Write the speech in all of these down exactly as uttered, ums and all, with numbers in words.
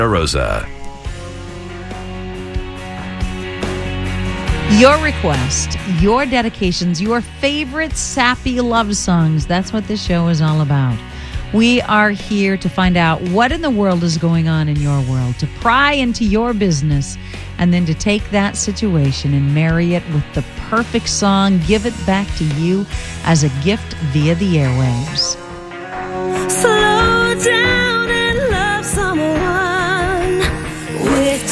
Rosa. Your request, your dedications, your favorite sappy love songs. That's what this show is all about. We are here to find out what in the world is going on in your world, to pry into your business, and then to take that situation and marry it with the perfect song, give it back to you as a gift via the airwaves. Slow down and love someone with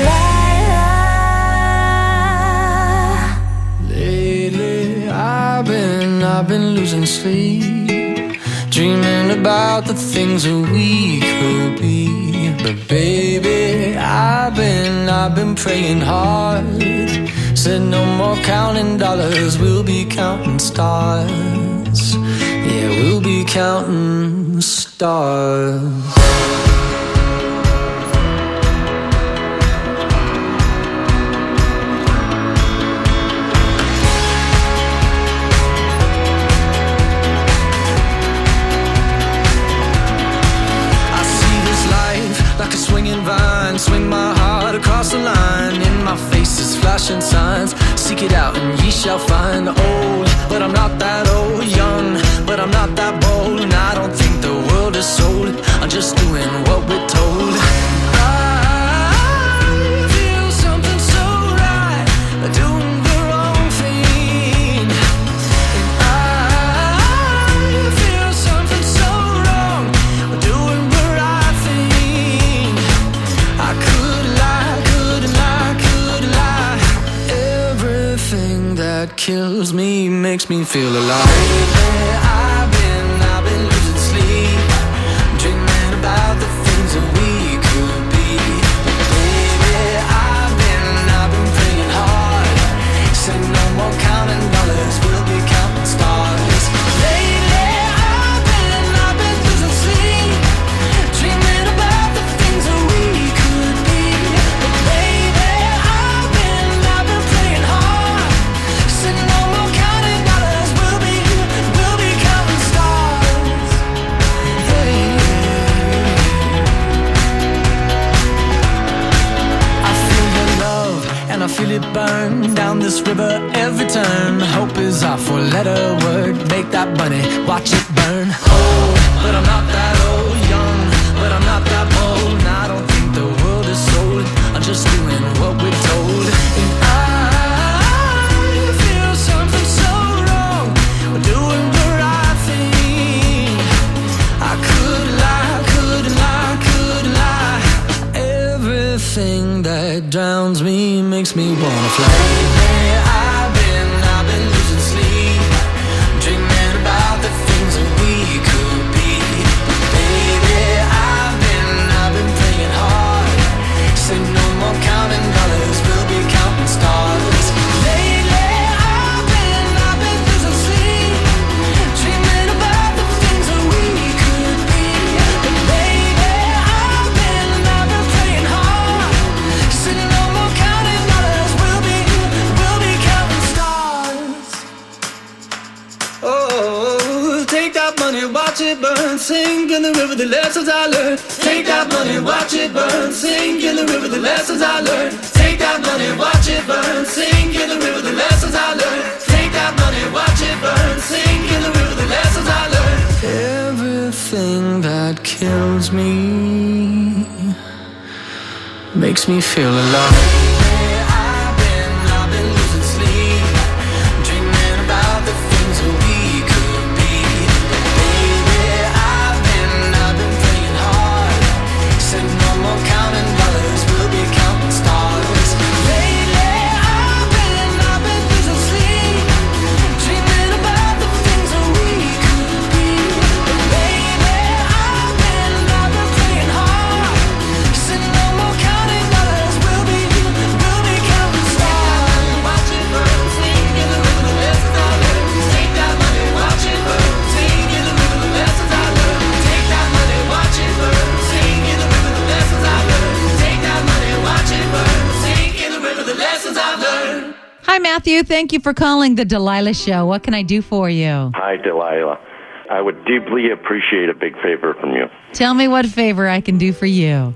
Delilah. Lately I've been, I've been losing sleep, dreaming about the things that we could be. But baby, I've been, I've been praying hard. Said no more counting dollars, we'll be counting stars. Yeah, we'll be counting stars. Like a swinging vine, swing my heart across the line. In my face is flashing signs. Seek it out and ye shall find. Old, but I'm not that old. Young, but I'm not that bold. And I don't think the world is sold. I'm just doing what we're told. I feel something so right, doing the wrong thing. And I feel something so wrong, doing the right thing. I could lie, could lie, could lie. Everything that kills me makes me feel alive. Lately, I've been, I've been losing sleep, dreaming about the things that we could be. Baby, I've been, I've been praying hard. Say no more counting dollars, we'll be counting stars. Lately, I've been, I've been losing sleep, dreaming about the things that we could be. But baby, I've been, I've been praying hard. Say no more counting dollars, we'll be, we'll be counting stars. Hey. I feel your love and I feel it burn down this river every turn. Hope is our four-letter word. Make that money, watch it burn. Old, but I'm not that old. Young, but I'm not that bold. And I don't think the world is sold. I'm just doing what we're told. And I feel something so wrong, doing the right thing. I could lie, could lie, could lie. Everything that drowns me makes me wanna fly. Lately, I've been, I've been losing sleep, dreaming about the things that we could be. Baby, I've been, I've been praying hard. Say no more counting dollars, we'll be counting stars. Lately, I've been, I've been losing sleep, dreaming about the things that we could be. But baby, I've been, I've been praying hard. Say no more counting dollars, we'll be, we'll be counting stars. Oh, take that money, watch it burn, sink in the river, the lessons I learned. Take that money, watch it burn, sink in the river, the lessons I learned. Take that money, watch it burn, sink in the river, the lessons I learned. Take that money, watch it burn, sink in the river, the lessons I learned. Everything that kills me makes me feel alive. I've been, I've been losing sleep, dreaming about the things that we could be. Baby, I've been, I've been praying hard. Said no more counting dollars, we'll be counting stars. Lately, I've been, I've been losing sleep, dreaming about the things that we could be. Baby, I've been, I've been praying hard. Said no more counting dollars, we'll be, we'll be counting stars. Watch it burn, sing in the river, the lessons I learned. Take that money, watch it burn, sing in the river, the lessons I learned. Take that money, watch it burn, sing in the river, the lessons I learned. Take that money, watch it burn, sing in the river, the lessons I've learned. Hi, Matthew. Thank you for calling the Delilah Show. What can I do for you? Hi, Delilah. I would deeply appreciate a big favor from you. Tell me what favor I can do for you.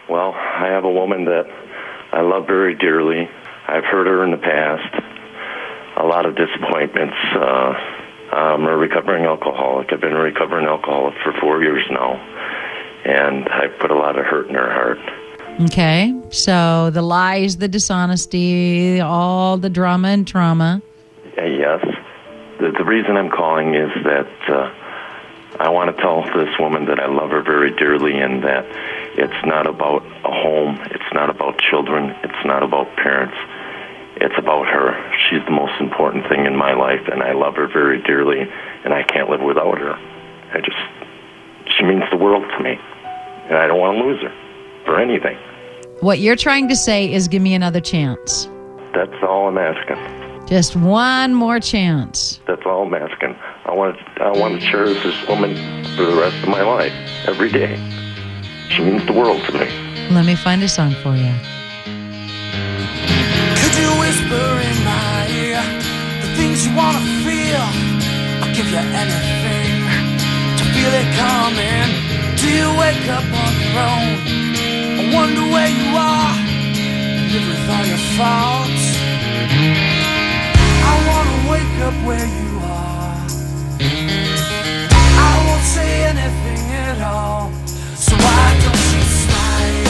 Well, I have a woman that I love very dearly. I've hurt her in the past. A lot of disappointments. Uh, I'm a recovering alcoholic. I've been a recovering alcoholic for four years now. And I've put a lot of hurt in her heart. Okay. So the lies, the dishonesty, all the drama and trauma. Uh, yes. The, the reason I'm calling is that uh, I want to tell this woman that I love her very dearly and that it's not about a home. It's not about children. It's not about parents. It's about her. She's the most important thing in my life, and I love her very dearly, and I can't live without her. I just, she means the world to me, and I don't want to lose her for anything. What you're trying to say is give me another chance. That's all I'm asking. Just one more chance. That's all I'm asking. I want to, I want to cherish this woman for the rest of my life, every day. She means the world to me. Let me find a song for you. Could you whisper in my ear the things you want to feel? I'll give you anything to feel it coming. Do you wake up on your own? I wonder where you are. Live with all your faults. I want to wake up where you are. I won't say anything at all. So why don't you slide?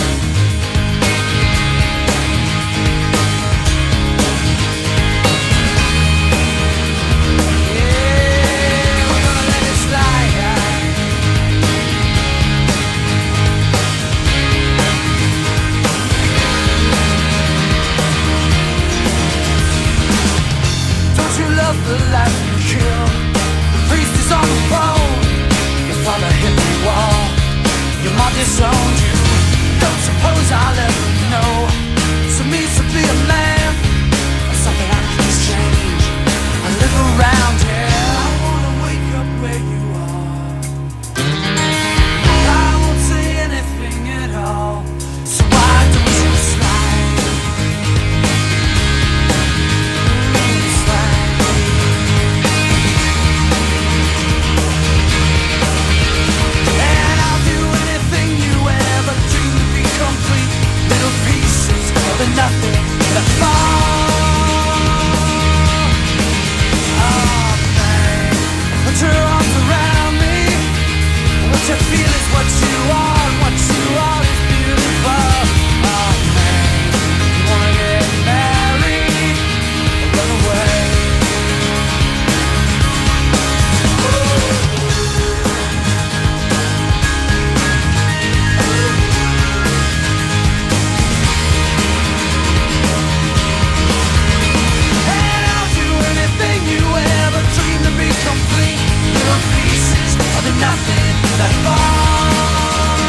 The life you kill. The priest is on the phone. Your father hit the wall. Your mom disowned you. Don't suppose I'll ever know. So means to be a man or something I can change. I live around here. I wanna wake up where you are. I won't say anything at all. So why don't you slide? Nothing that fall. Oh man, put your arms around me. What you feel is what you are, and what you are is beautiful. Oh man, you wanna get married or run away? Complete little pieces of the nothing that fall.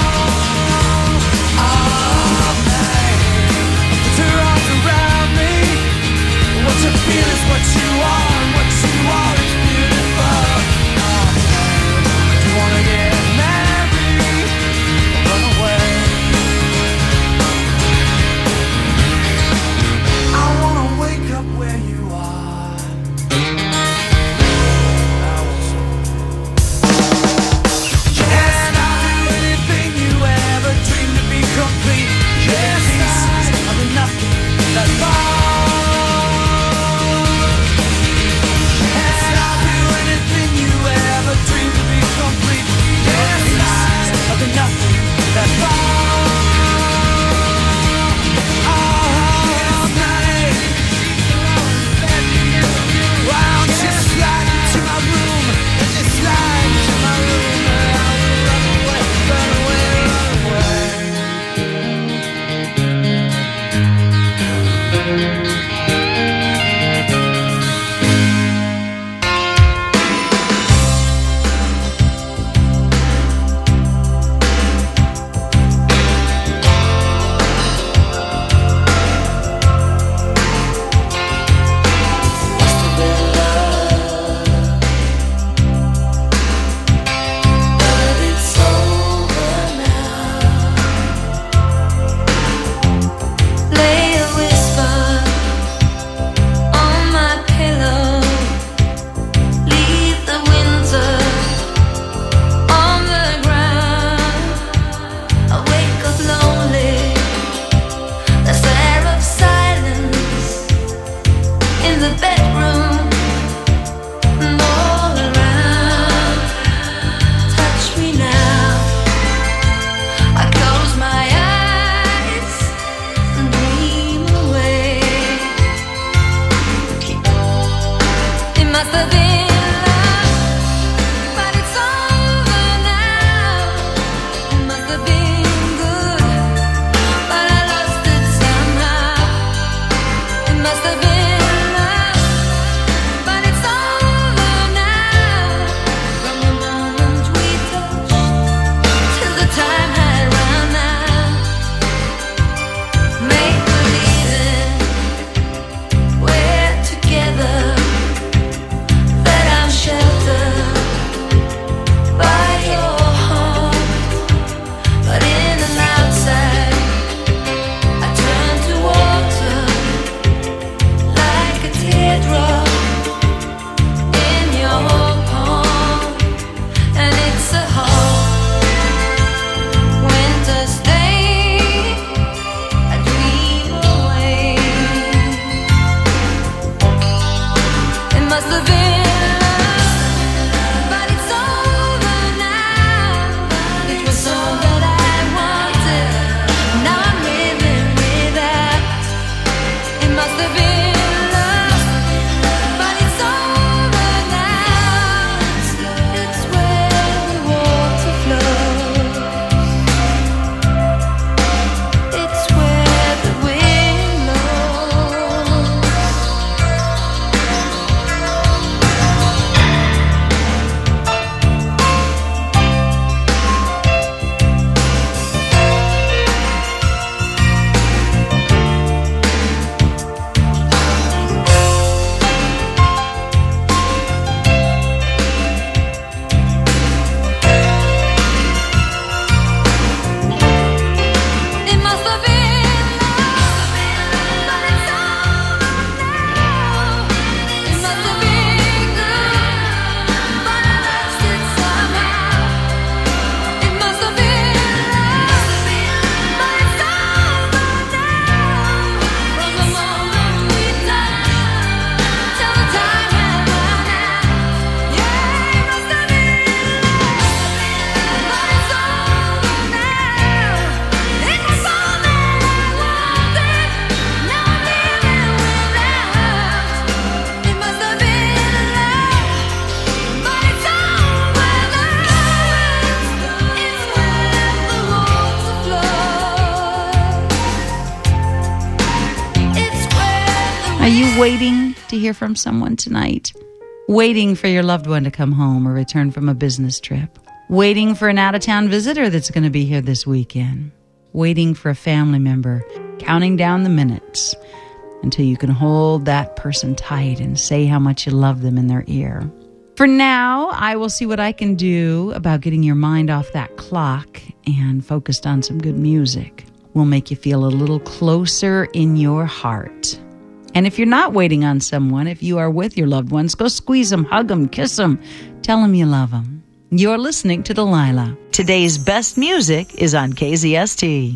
Are you waiting to hear from someone tonight? Waiting for your loved one to come home or return from a business trip? Waiting for an out-of-town visitor that's going to be here this weekend? Waiting for a family member? Counting down the minutes until you can hold that person tight and say how much you love them in their ear? For now, I will see what I can do about getting your mind off that clock and focused on some good music. We'll make you feel a little closer in your heart. And if you're not waiting on someone, if you are with your loved ones, go squeeze them, hug them, kiss them, tell them you love them. You're listening to Delilah. Today's best music is on K Z S T.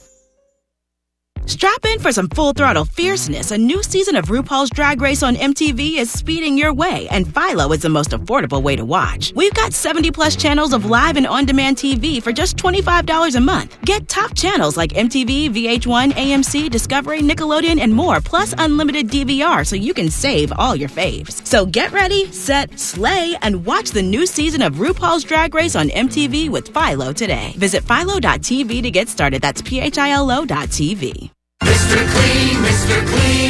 Strap in for some full-throttle fierceness. A new season of RuPaul's Drag Race on M T V is speeding your way, and Philo is the most affordable way to watch. We've got seventy-plus channels of live and on-demand T V for just twenty-five dollars a month. Get top channels like M T V, V H one, A M C, Discovery, Nickelodeon, and more, plus unlimited D V R so you can save all your faves. So get ready, set, slay, and watch the new season of RuPaul's Drag Race on M T V with Philo today. Visit philo dot t v to get started. That's P H I L O dot T V. Mister Clean, Mister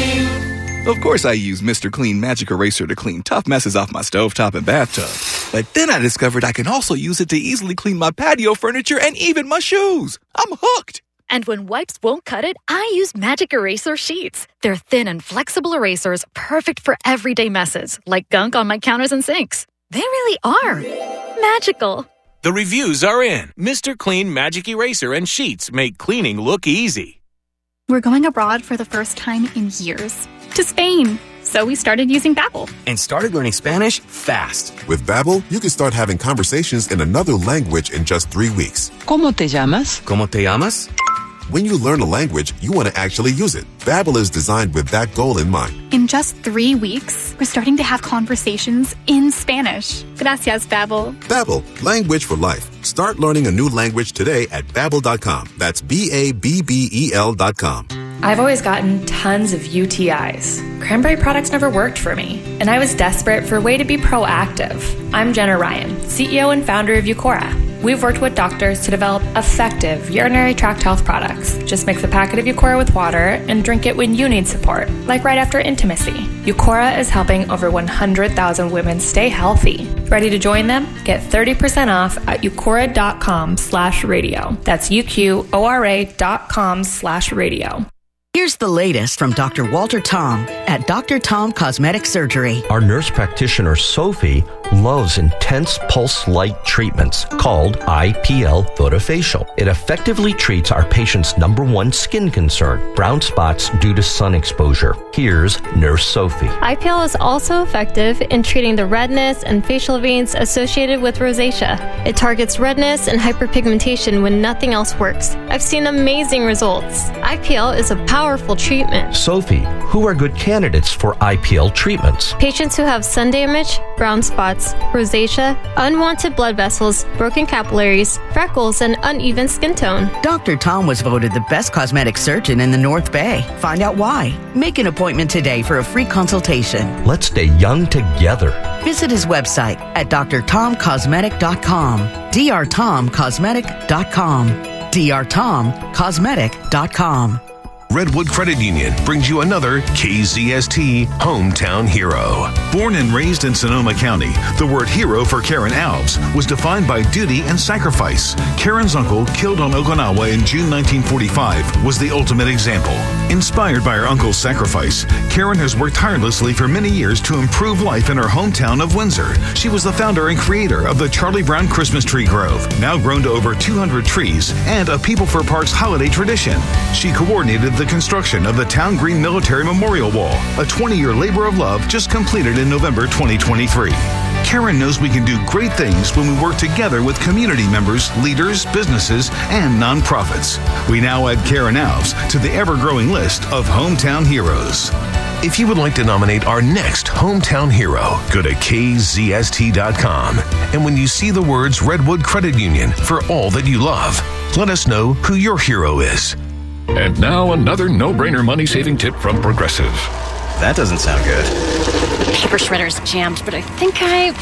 Clean. Of course I use Mister Clean Magic Eraser to clean tough messes off my stovetop and bathtub. But then I discovered I can also use it to easily clean my patio furniture and even my shoes. I'm hooked. And when wipes won't cut it, I use Magic Eraser Sheets. They're thin and flexible erasers, perfect for everyday messes, like gunk on my counters and sinks. They really are magical. The reviews are in. Mister Clean Magic Eraser and Sheets make cleaning look easy. We're going abroad for the first time in years. To Spain. So we started using Babbel. And started learning Spanish fast. With Babbel, you can start having conversations in another language in just three weeks. ¿Cómo te llamas? ¿Cómo te llamas? When you learn a language, you want to actually use it. Babbel is designed with that goal in mind. In just three weeks, we're starting to have conversations in Spanish. Gracias, Babbel. Babbel, language for life. Start learning a new language today at babbel dot com. That's B A B B E L dot com. I've always gotten tons of U T Is. Cranberry products never worked for me, and I was desperate for a way to be proactive. I'm Jenna Ryan, C E O and founder of Eucora. We've worked with doctors to develop effective urinary tract health products. Just mix a packet of Eucora with water and drink it when you need support, like right after intimacy. Eucora is helping over one hundred thousand women stay healthy. Ready to join them? Get thirty percent off at eucora dot com slash radio. That's U Q O R A dot com slash radio. Here's the latest from Doctor Walter Tom at Doctor Tom Cosmetic Surgery. Our nurse practitioner, Sophie, loves intense pulse light treatments called I P L Photofacial. It effectively treats our patient's number one skin concern, brown spots due to sun exposure. Here's Nurse Sophie. I P L is also effective in treating the redness and facial veins associated with rosacea. It targets redness and hyperpigmentation when nothing else works. I've seen amazing results. I P L is a powerful treatment. Sophie, who are good candidates for I P L treatments? Patients who have sun damage, brown spots, rosacea, unwanted blood vessels, broken capillaries, freckles, and uneven skin tone. Doctor Tom was voted the best cosmetic surgeon in the North Bay. Find out why. Make an appointment today for a free consultation. Let's stay young together. Visit his website at d r tom cosmetic dot com. d r tom cosmetic dot com. d r tom cosmetic dot com. Redwood Credit Union brings you another K Z S T Hometown Hero. Born and raised in Sonoma County, the word hero for Karen Alves was defined by duty and sacrifice. Karen's uncle, killed on Okinawa in June nineteen forty-five, was the ultimate example. Inspired by her uncle's sacrifice, Karen has worked tirelessly for many years to improve life in her hometown of Windsor. She was the founder and creator of the Charlie Brown Christmas Tree Grove, now grown to over two hundred trees, and a People for Parks holiday tradition. She coordinated the construction of the Town Green Military Memorial Wall, a twenty-year labor of love just completed in November twenty twenty-three. Karen knows we can do great things when we work together with community members, leaders, businesses, and nonprofits. We now add Karen Alves to the ever-growing list of Hometown Heroes. If you would like to nominate our next Hometown Hero, go to K Z S T dot com. And when you see the words Redwood Credit Union for all that you love, let us know who your hero is. And now another no-brainer money-saving tip from Progressive. That doesn't sound good. Paper shredder's jammed, but I think I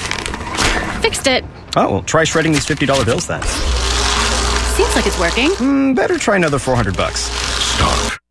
fixed it. Oh, well, try shredding these fifty dollar bills then. Seems like it's working. Mm, better try another four hundred bucks. Stop.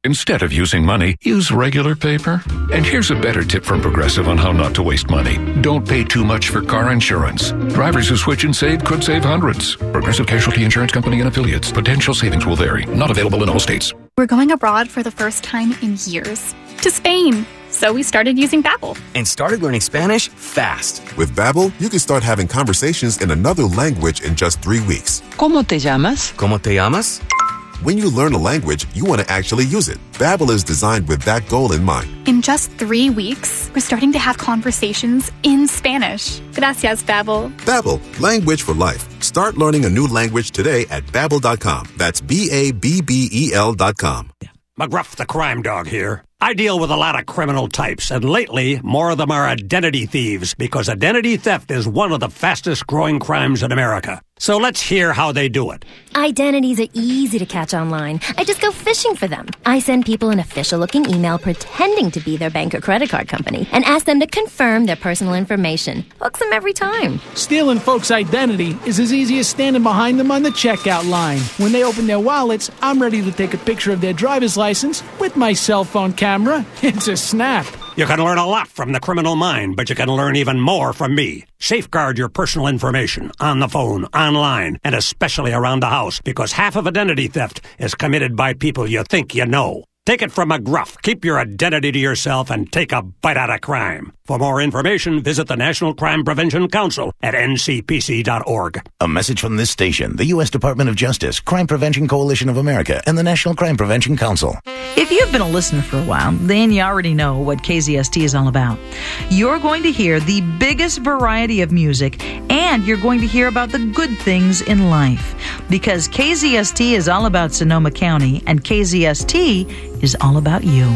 Instead of using money, use regular paper. And here's a better tip from Progressive on how not to waste money. Don't pay too much for car insurance. Drivers who switch and save could save hundreds. Progressive Casualty Insurance Company and Affiliates. Potential savings will vary. Not available in all states. We're going abroad for the first time in years. To Spain. So we started using Babbel. And started learning Spanish fast. With Babbel, you can start having conversations in another language in just three weeks. ¿Cómo te llamas? ¿Cómo te llamas? When you learn a language, you want to actually use it. Babbel is designed with that goal in mind. In just three weeks, we're starting to have conversations in Spanish. Gracias, Babbel. Babbel, language for life. Start learning a new language today at babbel dot com. That's B A B B E L dot com. McGruff the Crime Dog here. I deal with a lot of criminal types, and lately, more of them are identity thieves, because identity theft is one of the fastest growing crimes in America. So let's hear how they do it. Identities are easy to catch online. I just go fishing for them. I send people an official-looking email pretending to be their bank or credit card company and ask them to confirm their personal information. Hooks them every time. Stealing folks' identity is as easy as standing behind them on the checkout line. When they open their wallets, I'm ready to take a picture of their driver's license with my cell phone camera. It's a snap. You can learn a lot from the criminal mind, but you can learn even more from me. Safeguard your personal information on the phone, online, and especially around the house, because half of identity theft is committed by people you think you know. Take it from McGruff. Keep your identity to yourself and take a bite out of crime. For more information, visit the National Crime Prevention Council at N C P C dot org. A message from this station, the U S Department of Justice, Crime Prevention Coalition of America, and the National Crime Prevention Council. If you've been a listener for a while, then you already know what K Z S T is all about. You're going to hear the biggest variety of music, and you're going to hear about the good things in life. Because K Z S T is all about Sonoma County, and K Z S T is all about you.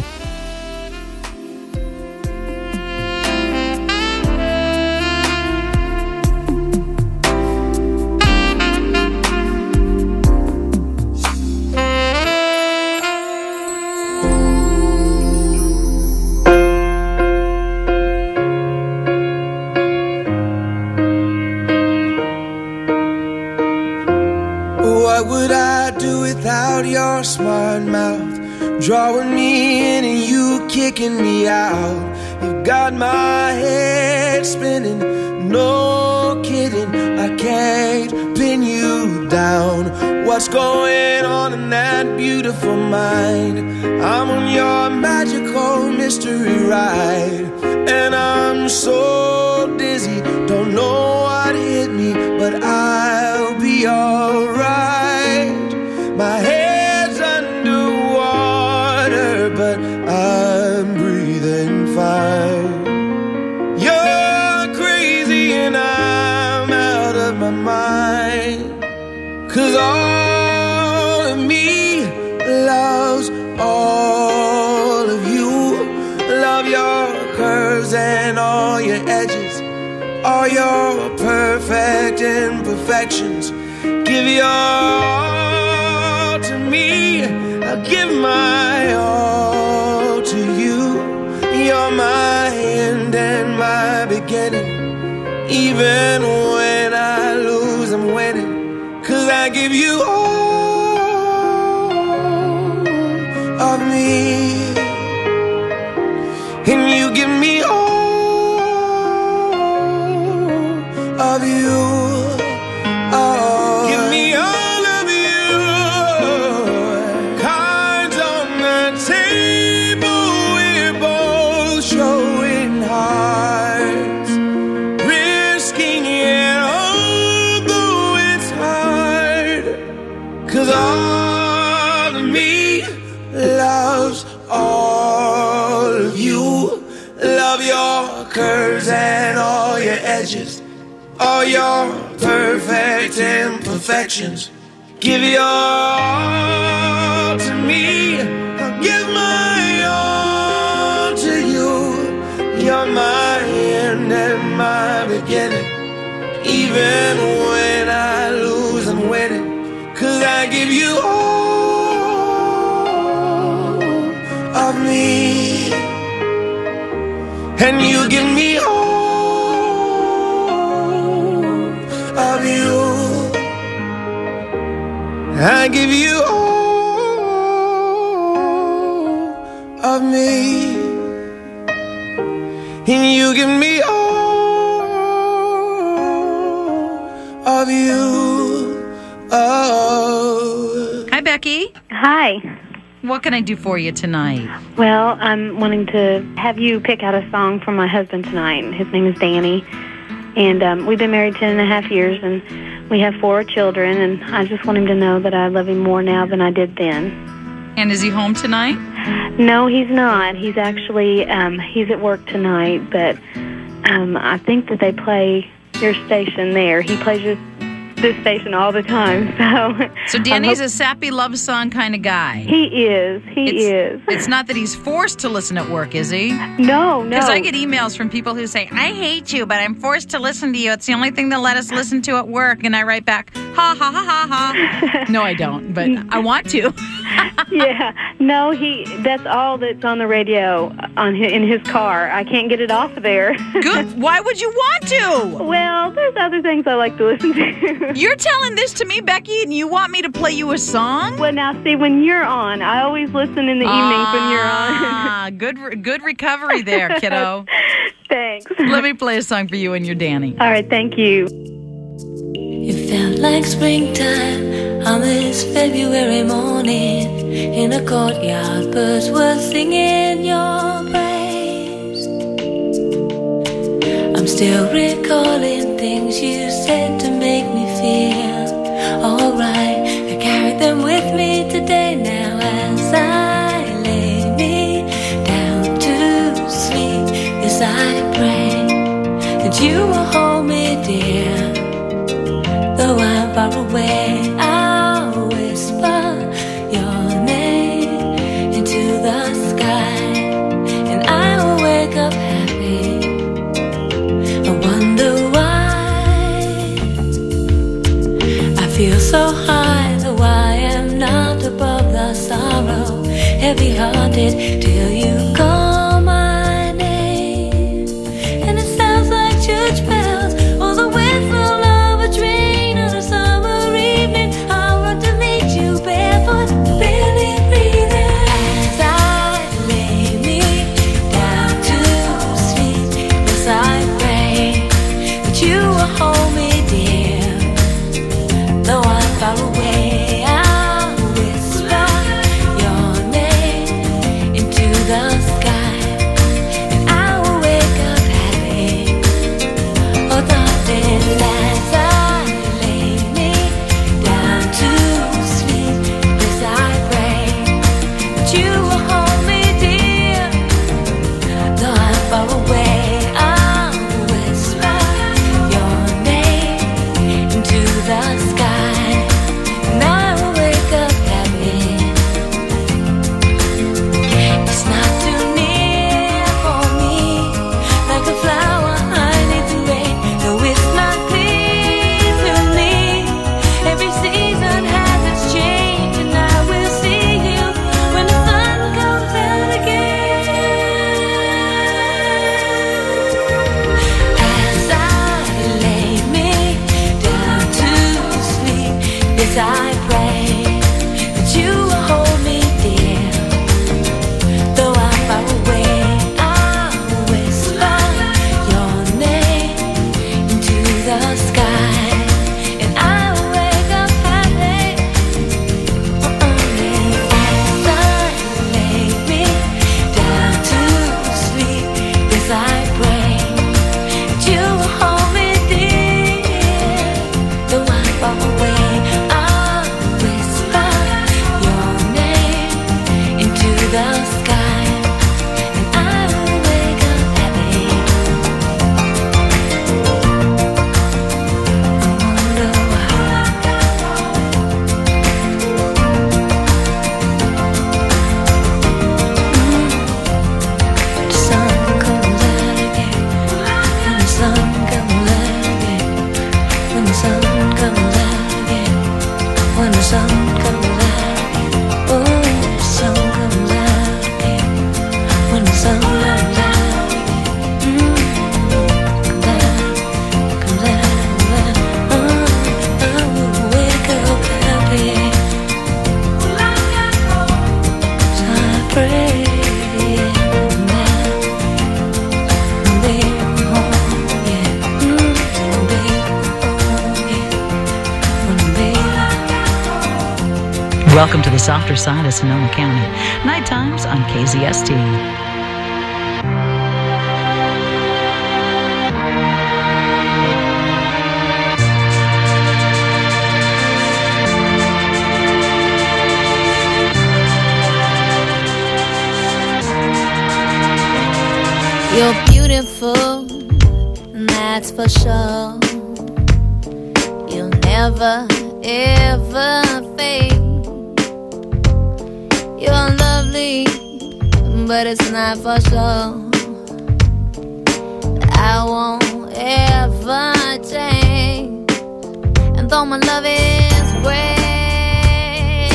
What would I do without your smart mouth? Drawing me in and you kicking me out. You got my head spinning, no kidding. I can't pin you down. What's going on in that beautiful mind? I'm on your magical mystery ride, and I'm so dizzy, don't know what hit me, but I'll be alright. My head's underwater, but I'm breathing fine. You're crazy and I'm out of my mind, 'cause all of me loves all of you. Love your curves and all your edges, all your perfect imperfections. Give your all to me, I'll give my all to you. You're my end and my beginning. Even when I lose, I'm winning, 'cause I give you all of me, and you give me all of you. Oh, give me all of you. Cards on the table, we're both showing hearts, risking it although it's hard. 'Cause all of me loves all of you. Love your curves and all your edges, all your perfect imperfections. Give your all to me, I'll give my all to you. You're my end and my beginning. Even when I lose, I'm winning, 'cause I give you all of me, and you give me all of you. I give you all of me, and you give me all of you. Oh. Hi, Becky. Hi. What can I do for you tonight? Well, I'm wanting to have you pick out a song for my husband tonight. His name is Danny, and um, we've been married ten and a half years, and we have four children, and I just want him to know that I love him more now than I did then. And is he home tonight? No, he's not. He's actually, um, he's at work tonight, but um, I think that they play your station there. He plays your this station all the time. So, so Danny's hope- a sappy love song kind of guy. He is. He it's, is. It's not that he's forced to listen at work, is he? No, no. Because I get emails from people who say, I hate you, but I'm forced to listen to you. It's the only thing they'll let us listen to at work. And I write back, ha, ha, ha, ha, ha. No, I don't, but I want to. Yeah. No, he. That's all that's on the radio on his, in his car. I can't get it off of there. Good. Why would you want to? Well, there's other things I like to listen to. You're telling this to me, Becky, and you want me to play you a song? Well, now, see, when you're on, I always listen in the ah, evenings when you're on. Ah, good, good recovery there, kiddo. Thanks. Let me play a song for you and your Danny. All right, thank you. It felt like springtime on this February morning. In a courtyard, birds were singing your praise. I'm still recalling things you said to make me feel alright. I carry them with me today now as I lay me down to sleep. Yes, I pray that you will hold me dear. Though I'm far away, I'll whisper your name into the sky, and I will wake up happy. I wonder why I feel so high, though I am not above the sorrow. Heavy-hearted till you call my name, and it sounds like church bells or the whistle of a train on a summer evening. I'll run to meet you barefoot, barely breathing, as I lay me down to sleep. Yes, I pray that you will hold me dear. Though I'm far away, I'll whisper your name into the sky, and I will wake up happy. Oh, darling, as I lay me down to sleep, yes, I pray that you will hold me dear. Though I'm far away, I'll whisper your name into the sky, and I will wake up happy. It's not too near for me, like a flower I need to rain. No, it's not clear to me. Every season has its change, and I will see you when the sun goes Welcome to the softer side of Sonoma County. Night times on K Z S T. You're beautiful, that's for sure. You'll never, ever fade. You're lovely, but it's not for sure. I won't ever change. And though my love is great,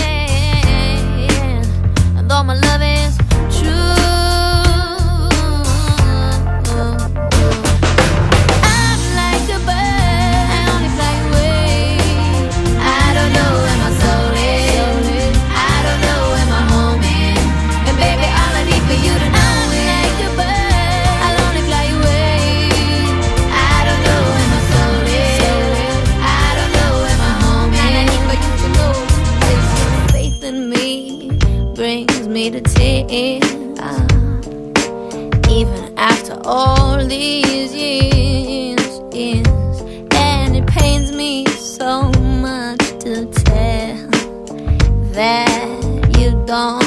and though my love is true, to tears, uh, even after all these years, years, and it pains me so much to tell that you don't